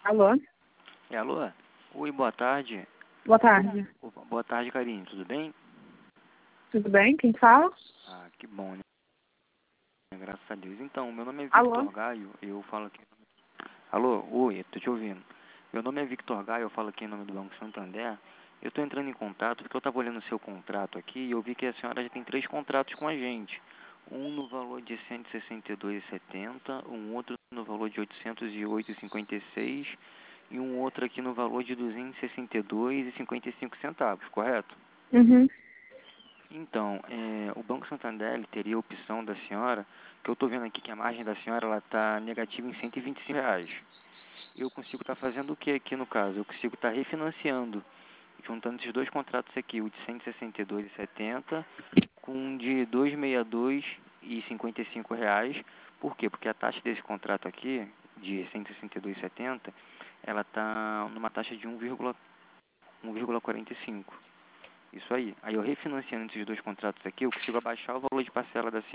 Alô? Alô? Oi, boa tarde. Boa tarde. Boa tarde, Karine. Tudo bem? Tudo bem? Quem fala? Ah, que bom, né? Graças a Deus. Então, meu nome é Alô? Victor Gaio, eu falo aqui... Alô? Oi, tô te ouvindo. Meu nome é Victor Gaio, eu falo aqui em nome do Banco Santander. Eu tô entrando em contato porque eu tava olhando o seu contrato aqui e eu vi que a senhora já tem 3 contratos com a gente. Um no valor de R$ 162,70, um outro no valor de R$ 808,56 e um outro aqui no valor de R$ 262,55, correto? Uhum. Então, o Banco Santander ele teria a opção da senhora, que eu estou vendo aqui que a margem da senhora está negativa em R$ 125. Eu consigo estar fazendo o que aqui no caso? Eu consigo estar refinanciando, juntando esses 2 contratos aqui, o de R$ 162,70 com um de R$ 262,55. Por quê? Porque a taxa desse contrato aqui, de R$ 162,70, ela está numa taxa de 1,45. Isso aí. Aí eu refinanciando esses 2 contratos aqui, eu consigo abaixar o valor de parcela da